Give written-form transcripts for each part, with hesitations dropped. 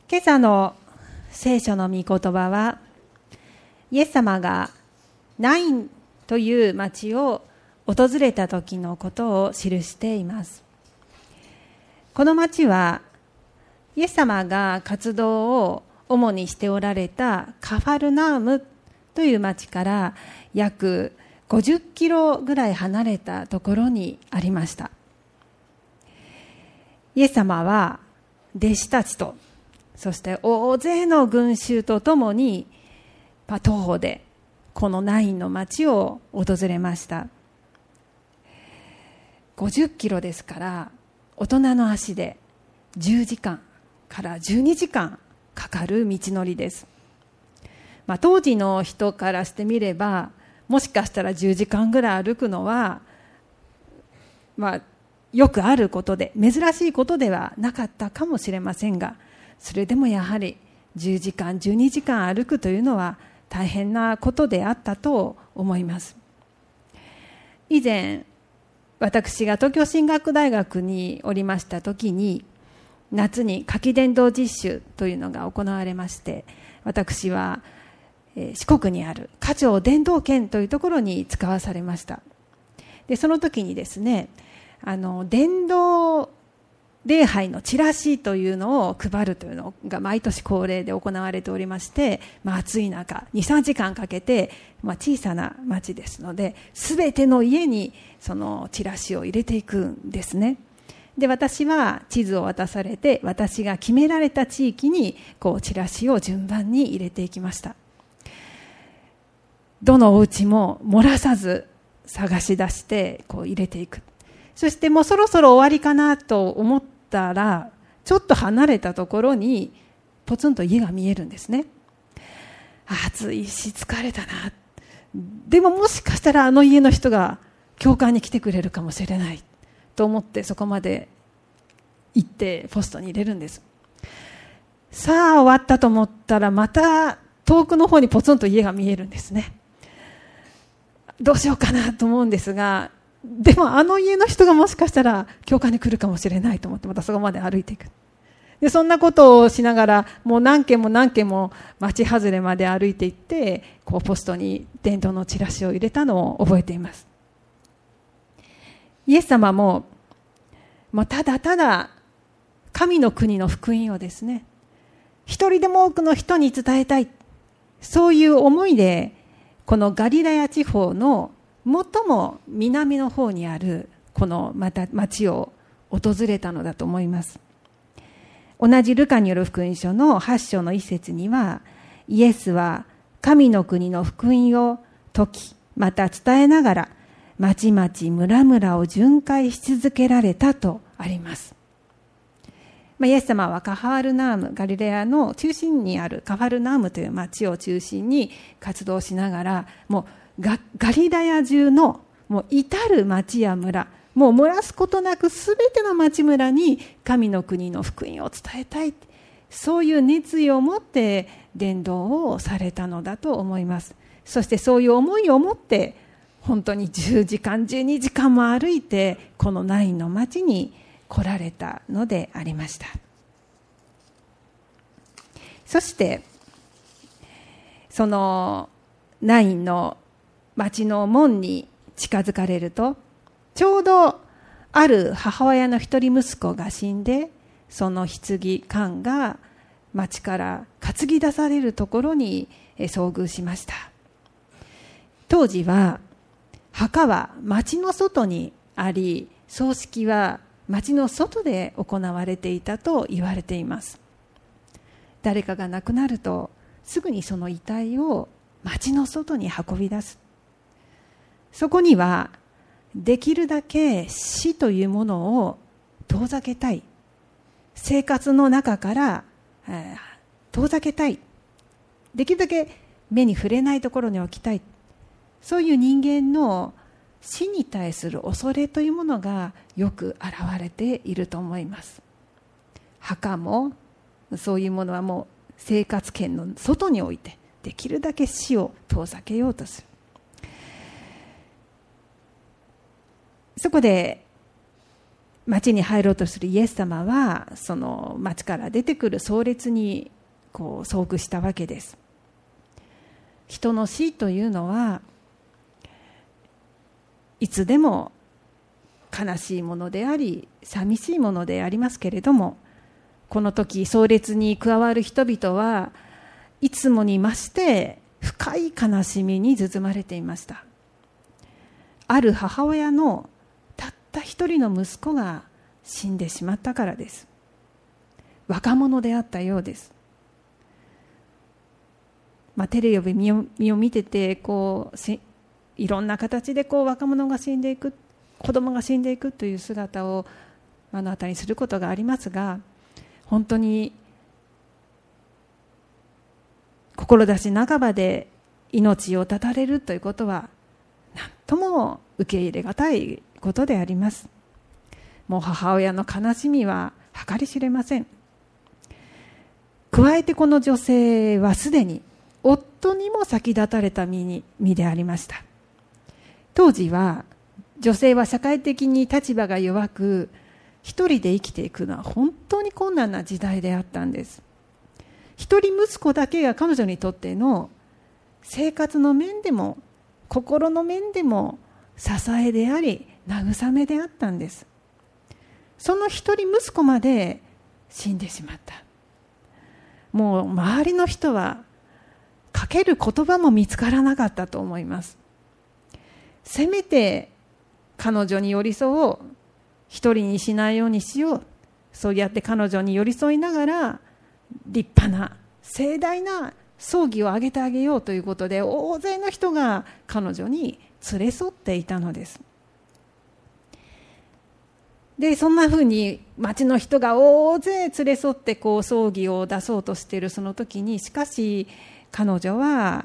今朝の聖書の御言葉は、イエス様がナインという町を訪れた時のことを記しています。この町はイエス様が活動を主にしておられたカファルナウムという町から約50キロぐらい離れたところにありました。イエス様は弟子たちと、そして大勢の群衆とともに徒歩でこのナインの町を訪れました。50キロですから、大人の足で10時間から12時間かかる道のりです。当時の人からしてみれば、もしかしたら10時間ぐらい歩くのは、よくあることで、珍しいことではなかったかもしれませんが、それでもやはり10時間、12時間歩くというのは大変なことであったと思います。以前、私が東京進学大学におりました時に、夏に夏季伝道実習というのが行われまして、私は四国にある華僑伝道圏というところに使わされました。で、その時にですね、伝道礼拝のチラシというのを配るというのが毎年恒例で行われておりまして、暑い中 2,3 時間かけて、小さな町ですので全ての家にそのチラシを入れていくんですね。で、私は地図を渡されて、私が決められた地域にチラシを順番に入れていきました。どのお家も漏らさず探し出して入れていく。そしてもうそろそろ終わりかなと思ったら、ちょっと離れたところにポツンと家が見えるんですね。暑いし疲れたな。でももしかしたらあの家の人が教会に来てくれるかもしれないと思って、そこまで行ってポストに入れるんです。さあ終わったと思ったら、また遠くの方にポツンと家が見えるんですね。どうしようかなと思うんですが、でもあの家の人がもしかしたら教会に来るかもしれないと思って、またそこまで歩いていく。で、そんなことをしながら、もう何軒も何軒も町外れまで歩いていって、ポストに伝道のチラシを入れたのを覚えています。イエス様もただただ神の国の福音をですね、一人でも多くの人に伝えたい、そういう思いでこのガリラヤ地方の最も南の方にあるこの町を訪れたのだと思います。同じルカによる福音書の8章の1節には、イエスは神の国の福音を説き、また伝えながら町々村々を巡回し続けられたとあります。イエス様はカファルナウム、ガリレアの中心にあるカファルナウムという町を中心に活動しながら、もうガリラヤ中のもう至る町や村、もう漏らすことなくすべての町村に神の国の福音を伝えたい、そういう熱意を持って伝道をされたのだと思います。そしてそういう思いを持って本当に10時間12時間も歩いてこのナインの町に来られたのでありました。そしてそのナインの町の門に近づかれると、ちょうどある母親の一人息子が死んで、その棺が町から担ぎ出されるところに遭遇しました。当時は墓は町の外にあり、葬式は町の外で行われていたと言われています。誰かが亡くなるとすぐにその遺体を町の外に運び出す。そこにはできるだけ死というものを遠ざけたい、生活の中から遠ざけたい、できるだけ目に触れないところに置きたい、そういう人間の死に対する恐れというものがよく現れていると思います。墓もそういうものはもう生活圏の外に置いて、できるだけ死を遠ざけようとする。そこで町に入ろうとするイエス様はその町から出てくる壮列に遭遇したわけです。人の死というのはいつでも悲しいものであり寂しいものでありますけれども、この時壮列に加わる人々はいつもに増して深い悲しみに包まれていました。ある母親のたった一人の息子が死んでしまったからです。若者であったようです。テレビを見てていろんな形で若者が死んでいく、子供が死んでいくという姿を目の当たりにすることがありますが、本当に志半ばで命を絶たれるということは何とも受け入れがたいことであります。もう母親の悲しみは計り知れません。加えてこの女性はすでに夫にも先立たれた身でありました。当時は女性は社会的に立場が弱く、一人で生きていくのは本当に困難な時代であったんです。一人息子だけが彼女にとっての生活の面でも心の面でも支えであり慰めであったんです。その一人息子まで死んでしまった。もう周りの人はかける言葉も見つからなかったと思います。せめて彼女に寄り添おう、一人にしないようにしよう、そうやって彼女に寄り添いながら立派な盛大な葬儀を挙げてあげようということで、大勢の人が彼女に連れ添っていたのです。でそんなふうに町の人が大勢連れ添って葬儀を出そうとしているその時に、しかし彼女は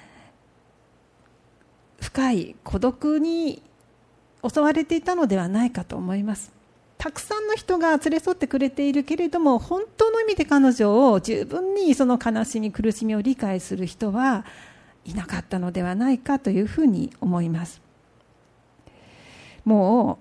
深い孤独に襲われていたのではないかと思います。たくさんの人が連れ添ってくれているけれども、本当の意味で彼女を十分にその悲しみ苦しみを理解する人はいなかったのではないかというふうに思います。も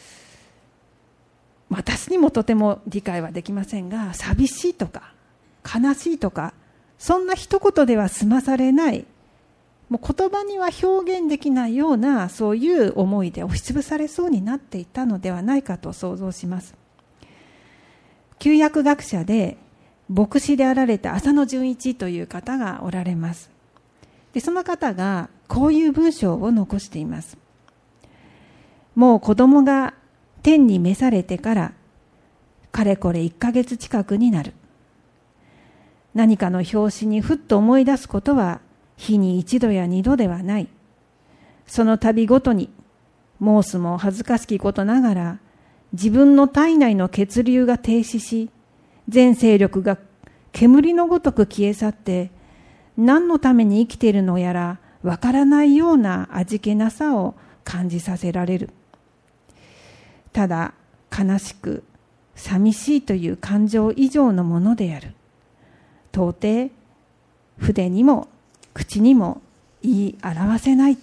う私にもとても理解はできませんが、寂しいとか悲しいとかそんな一言では済まされない、もう言葉には表現できないようなそういう思いで押しつぶされそうになっていたのではないかと想像します。旧約学者で牧師であられた浅野純一という方がおられます。でその方がこういう文章を残しています。もう子供が天に召されてからかれこれ1ヶ月近くになる。何かの拍子にふっと思い出すことは日に一度や二度ではない。その度ごとに申すも恥ずかしきことながら自分の体内の血流が停止し、全勢力が煙のごとく消え去って、何のために生きているのやらわからないような味気なさを感じさせられる。ただ悲しく寂しいという感情以上のものである。到底筆にも口にも言い表せない。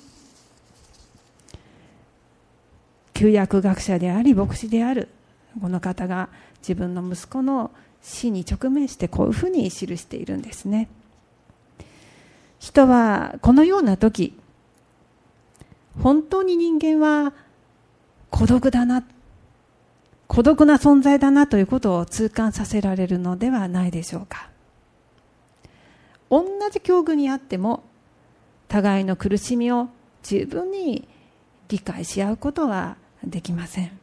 旧約学者であり牧師であるこの方が自分の息子の死に直面してこういうふうに記しているんですね。人はこのような時、本当に人間は孤独だな、孤独な存在だなということを痛感させられるのではないでしょうか。同じ境遇にあっても互いの苦しみを十分に理解し合うことはできません。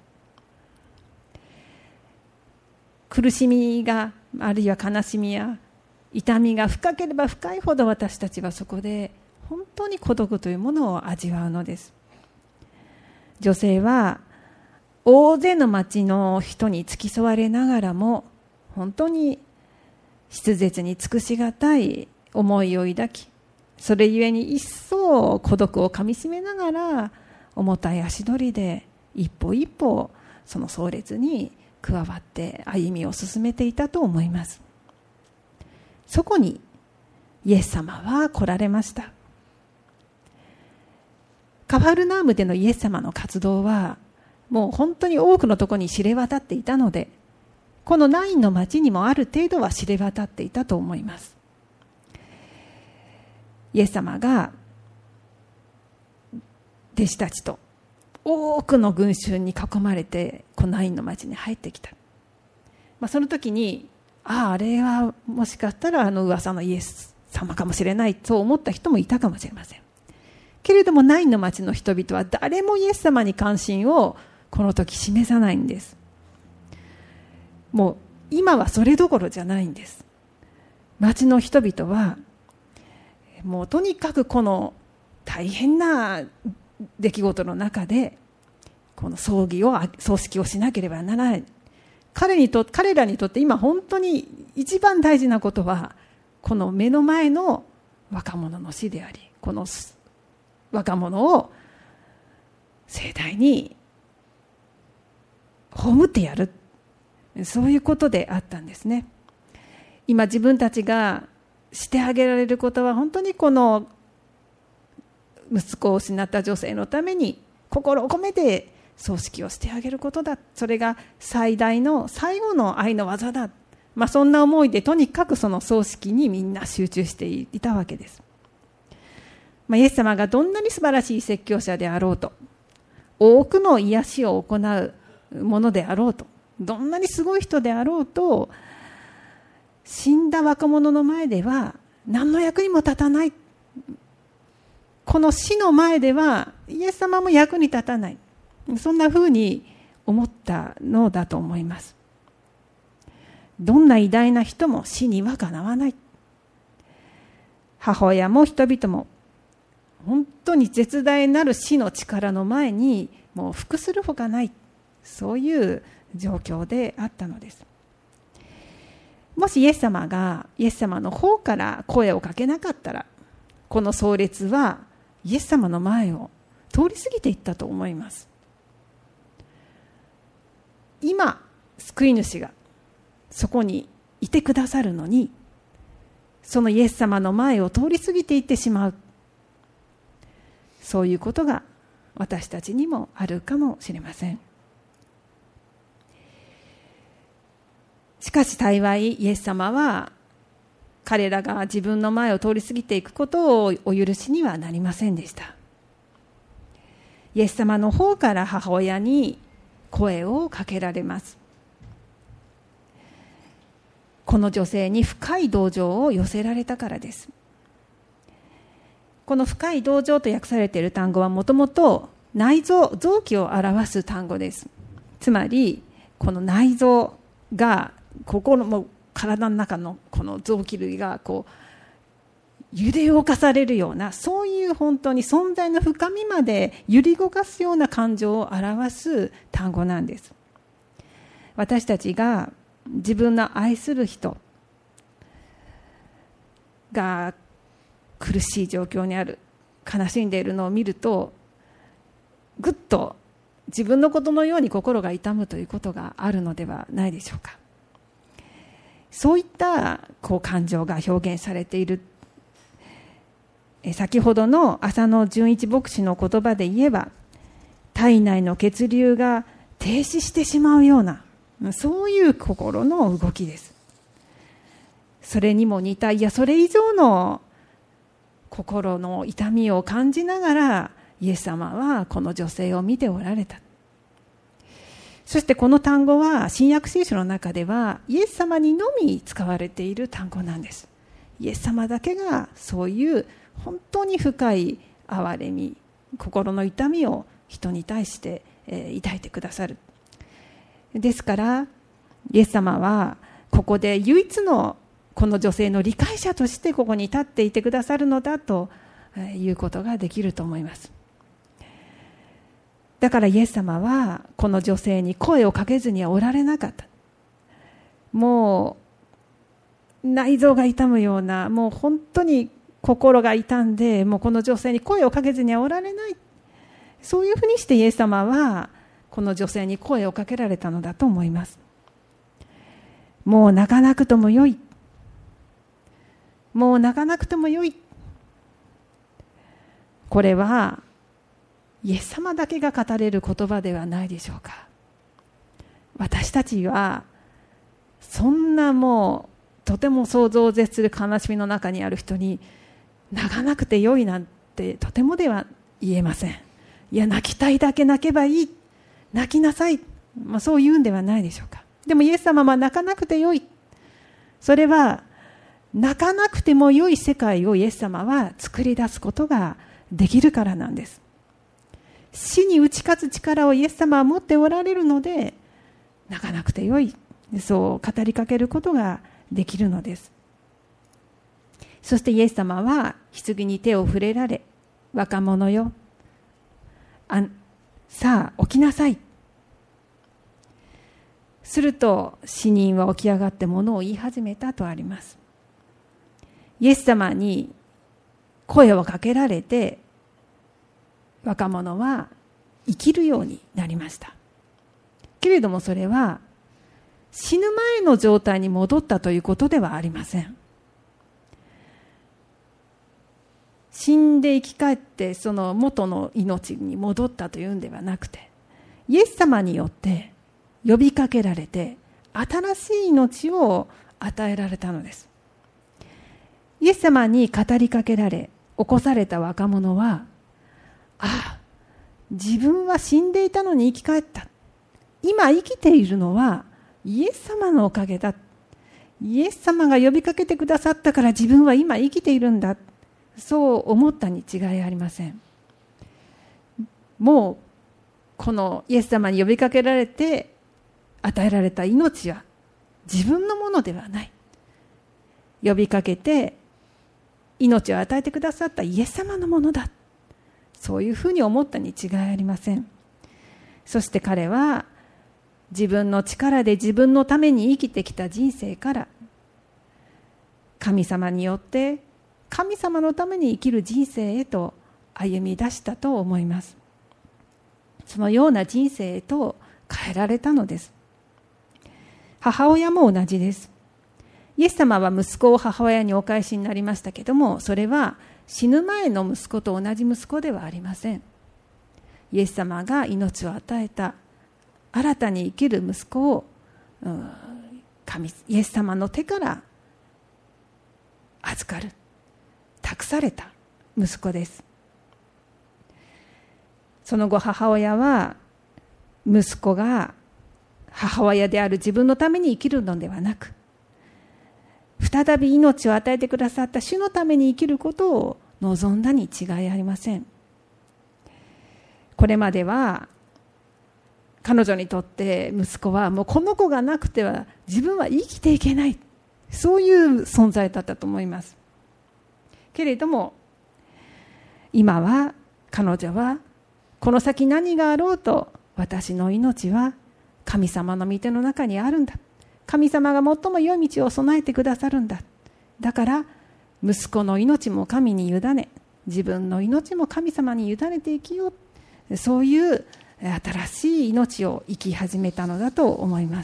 苦しみがあるいは悲しみや痛みが深ければ深いほど私たちはそこで本当に孤独というものを味わうのです。女性は大勢の町の人に付き添われながらも本当に筆舌に尽くしがたい思いを抱き、それゆえに一層孤独をかみしめながら重たい足取りで一歩一歩その壮烈に加わって歩みを進めていたと思います。そこにイエス様は来られました。カファルナウムでのイエス様の活動はもう本当に多くのところに知れ渡っていたので、このナインの町にもある程度は知れ渡っていたと思います。イエス様が弟子たちと多くの群衆に囲まれてこのナインの町に入ってきた。その時にあれはもしかしたら噂のイエス様かもしれないと思った人もいたかもしれません。けれどもナインの町の人々は誰もイエス様に関心をこの時示さないんです。もう今はそれどころじゃないんです。町の人々はもうとにかくこの大変な出来事の中でこの葬式をしなければならない。彼らにとって今本当に一番大事なことはこの目の前の若者の死であり、この若者を盛大に葬ってやる、そういうことであったんですね。今自分たちがしてあげられることは本当にこの息子を失った女性のために心を込めて葬式をしてあげることだ。それが最大の最後の愛の技だ。そんな思いでとにかくその葬式にみんな集中していたわけです。イエス様がどんなに素晴らしい説教者であろうと、多くの癒しを行うものであろうと、どんなにすごい人であろうと、死んだ若者の前では何の役にも立たない。この死の前ではイエス様も役に立たない。そんなふうに思ったのだと思います。どんな偉大な人も死にはかなわない。母親も人々も本当に絶大なる死の力の前にもう服するほかない、そういう状況であったのです。もしイエス様の方から声をかけなかったら、この葬列はイエス様の前を通り過ぎていったと思います。今救い主がそこにいてくださるのに、そのイエス様の前を通り過ぎていってしまう、そういうことが私たちにもあるかもしれません。しかし幸いイエス様は彼らが自分の前を通り過ぎていくことをお許しにはなりませんでした。イエス様の方から母親に声をかけられます。この女性に深い同情を寄せられたからです。この深い同情と訳されている単語はもともと内臓、臓器を表す単語です。つまりこの内臓が心も体の中のこの臓器類が揺れ動かされるような、そういう本当に存在の深みまで揺り動かすような感情を表す単語なんです。私たちが自分の愛する人が苦しい状況にある、悲しんでいるのを見ると、ぐっと自分のことのように心が痛むということがあるのではないでしょうか。そういった感情が表現されている。先ほどの浅野純一牧師の言葉で言えば、体内の血流が停止してしまうような、そういう心の動きです。それにも似た、いやそれ以上の心の痛みを感じながらイエス様はこの女性を見ておられた。そしてこの単語は新約聖書の中ではイエス様にのみ使われている単語なんです。イエス様だけがそういう本当に深い憐れみ、心の痛みを人に対して抱いてくださる。ですからイエス様はここで唯一のこの女性の理解者としてここに立っていてくださるのだということができると思います。だからイエス様はこの女性に声をかけずにはおられなかった。もう内臓が痛むような、もう本当に心が痛んで、もうこの女性に声をかけずにはおられない。そういうふうにしてイエス様はこの女性に声をかけられたのだと思います。もう泣かなくともよい。もう泣かなくてもよい。これはイエス様だけが語れる言葉ではないでしょうか。私たちはそんなもうとても想像を絶する悲しみの中にある人に泣かなくてよいなんてとてもでは言えません。いや、泣きたいだけ泣けばいい、泣きなさい、そう言うんではないでしょうか。でもイエス様は泣かなくてよい、それは泣かなくてもよい世界をイエス様は作り出すことができるからなんです。死に打ち勝つ力をイエス様は持っておられるので、泣かなくてよい、そう語りかけることができるのです。そしてイエス様は棺に手を触れられ、若者よ、さあ起きなさい。すると死人は起き上がってものを言い始めたとあります。イエス様に声をかけられて、若者は生きるようになりました。けれどもそれは死ぬ前の状態に戻ったということではありません。死んで生き返ってその元の命に戻ったというんではなくて、イエス様によって呼びかけられて新しい命を与えられたのです。イエス様に語りかけられ起こされた若者は、自分は死んでいたのに生き返った、今生きているのはイエス様のおかげだ、イエス様が呼びかけてくださったから自分は今生きているんだ、そう思ったに違いありません。もうこのイエス様に呼びかけられて与えられた命は自分のものではない。呼びかけて命を与えてくださったイエス様のものだ、そういうふうに思ったに違いありません。そして彼は自分の力で自分のために生きてきた人生から神様によって神様のために生きる人生へと歩み出したと思います。そのような人生へと変えられたのです。母親も同じです。イエス様は息子を母親にお返しになりましたけども、それは死ぬ前の息子と同じ息子ではありません。イエス様が命を与えた新たに生きる息子をイエス様の手から預かる、託された息子です。その後母親は息子が母親である自分のために生きるのではなく、再び命を与えてくださった主のために生きることを望んだに違いありません。これまでは彼女にとって息子はもうこの子がなくては自分は生きていけない、そういう存在だったと思います。けれども今は彼女はこの先何があろうと私の命は神様の御手の中にあるんだ、神様が最も良い道を備えてくださるんだ、だから息子の命も神に委ね、自分の命も神様に委ねて生きよう、そういう新しい命を生き始めたのだと思います。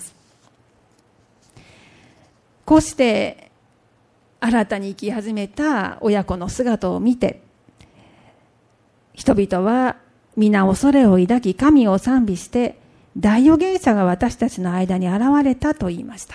こうして新たに生き始めた親子の姿を見て、人々は皆恐れを抱き神を賛美して、大預言者が私たちの間に現れたと言いました。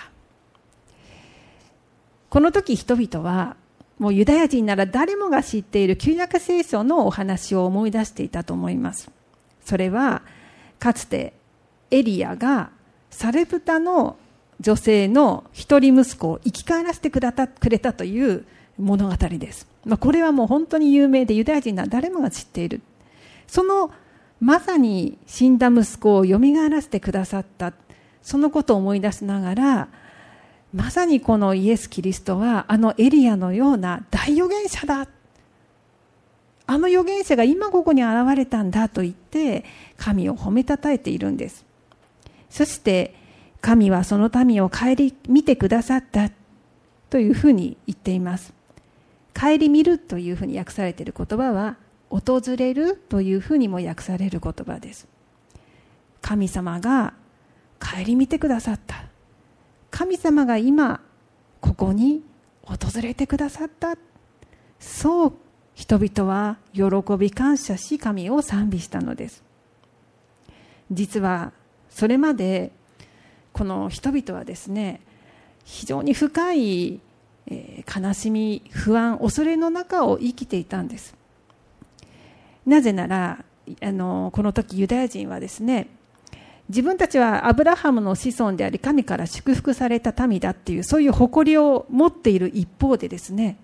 この時人々はもうユダヤ人なら誰もが知っている旧約聖書のお話を思い出していたと思います。それはかつてエリアがサレプタの女性の一人息子を生き返らせてくれたという物語です。これはもう本当に有名でユダヤ人なら誰もが知っている。そのまさに死んだ息子をよみがえらせてくださった、そのことを思い出しながら、まさにこのイエス・キリストはあのエリアのような大預言者だ、あの預言者が今ここに現れたんだと言って神を褒めたたえているんです。そして神はその民を顧みてくださったというふうに言っています。顧みるというふうに訳されている言葉は訪れるというふうにも訳される言葉です。神様が顧みてくださった、神様が今ここに訪れてくださった、そう人々は喜び感謝し神を賛美したのです。実はそれまでこの人々はですね、非常に深い悲しみ、不安、恐れの中を生きていたんです。なぜならこの時ユダヤ人はですね、自分たちはアブラハムの子孫であり神から祝福された民だっていう、そういう誇りを持っている一方でですね、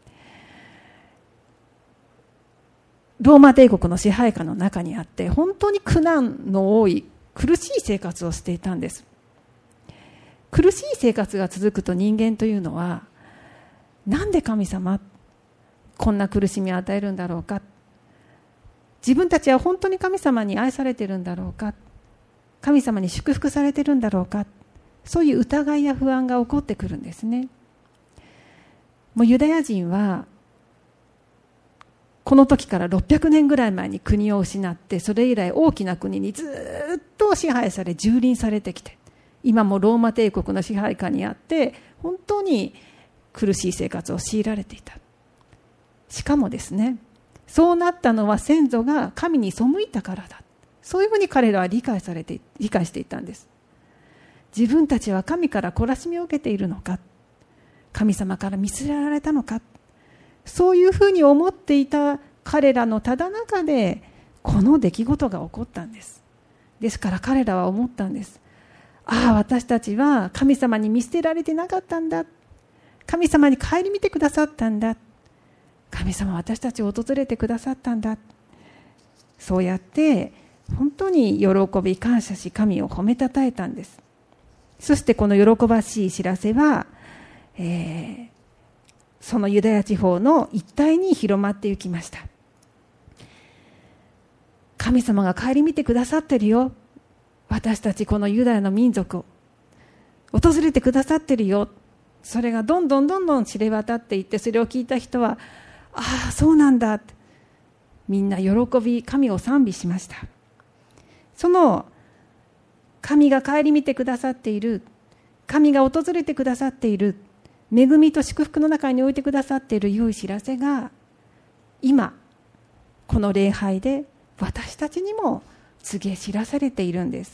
ローマ帝国の支配下の中にあって本当に苦難の多い苦しい生活をしていたんです。苦しい生活が続くと人間というのは、なんで神様こんな苦しみを与えるんだろうか、自分たちは本当に神様に愛されているんだろうか、神様に祝福されているんだろうか、そういう疑いや不安が起こってくるんですね。もうユダヤ人はこの時から600年ぐらい前に国を失って、それ以来大きな国にずっと支配され蹂躙されてきて、今もローマ帝国の支配下にあって本当に苦しい生活を強いられていた。しかもですね、そうなったのは先祖が神に背いたからだ、そういうふうに彼らは理解していたんです。自分たちは神から懲らしみを受けているのか、神様から見捨てられたのか、そういうふうに思っていた彼らのただ中でこの出来事が起こったんです。ですから彼らは思ったんです。ああ、私たちは神様に見捨てられてなかったんだ、神様に顧みてくださったんだ、神様は私たちを訪れてくださったんだ、そうやって本当に喜び感謝し神を褒めたたえたんです。そしてこの喜ばしい知らせは、そのユダヤ地方の一帯に広まっていきました。神様が顧みてくださってるよ、私たちこのユダヤの民族を訪れてくださってるよ、それがどんどん知れ渡っていって、それを聞いた人は、ああそうなんだ、みんな喜び神を賛美しました。その神が顧みてくださっている、神が訪れてくださっている、恵みと祝福の中に置いてくださっている良い知らせが、今この礼拝で私たちにも告げ知らされているんです。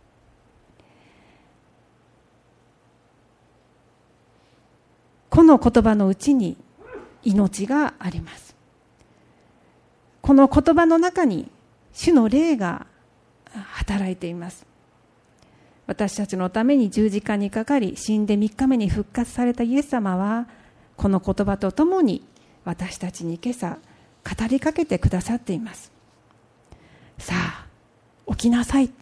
この言葉のうちに命があります。この言葉の中に主の霊が働いています。私たちのために十字架にかかり、死んで3日目に復活されたイエス様は、この言葉とともに私たちに今朝語りかけてくださっています。さあ起きなさい、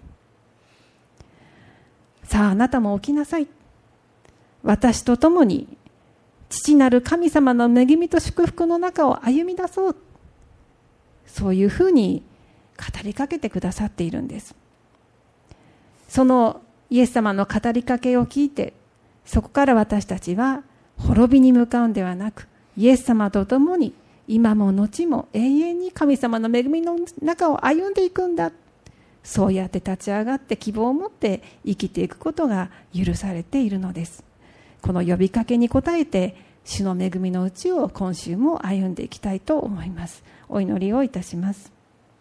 さああなたも起きなさい、私とともに父なる神様の恵みと祝福の中を歩み出そう、そういうふうに語りかけてくださっているんです。そのイエス様の語りかけを聞いて、そこから私たちは滅びに向かうんではなく、イエス様とともに今も後も永遠に神様の恵みの中を歩んでいくんだ、そうやって立ち上がって希望を持って生きていくことが許されているのです。この呼びかけに応えて、主の恵みのうちを今週も歩んでいきたいと思います。お祈りをいたします。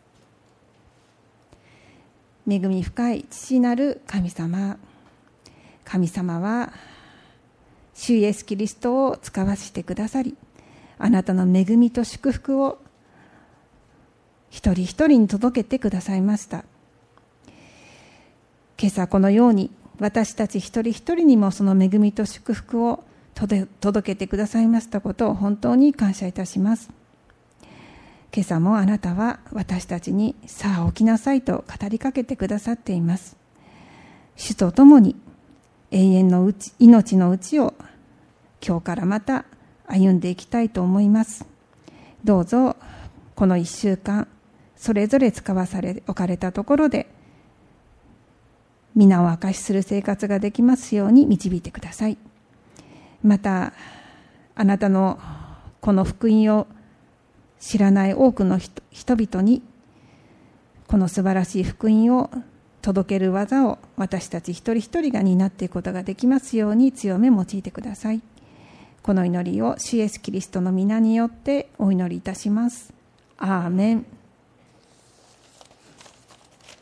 恵み深い父なる神様、神様は主イエスキリストを使わせてくださり、あなたの恵みと祝福を一人一人に届けてくださいました。今朝このように私たち一人一人にもその恵みと祝福を届けてくださいましたことを本当に感謝いたします。今朝もあなたは私たちにさあ起きなさいと語りかけてくださっています。主と共に永遠の命のうちを今日からまた歩んでいきたいと思います。どうぞこの1週間それぞれ使わされ置かれたところで皆を明かしする生活ができますように導いてください。またあなたのこの福音を知らない多くの人々にこの素晴らしい福音を届ける技を私たち一人一人が担っていくことができますように強め用いてください。 この祈りを主イエスキリストの皆によってお祈りいたします。アーメン。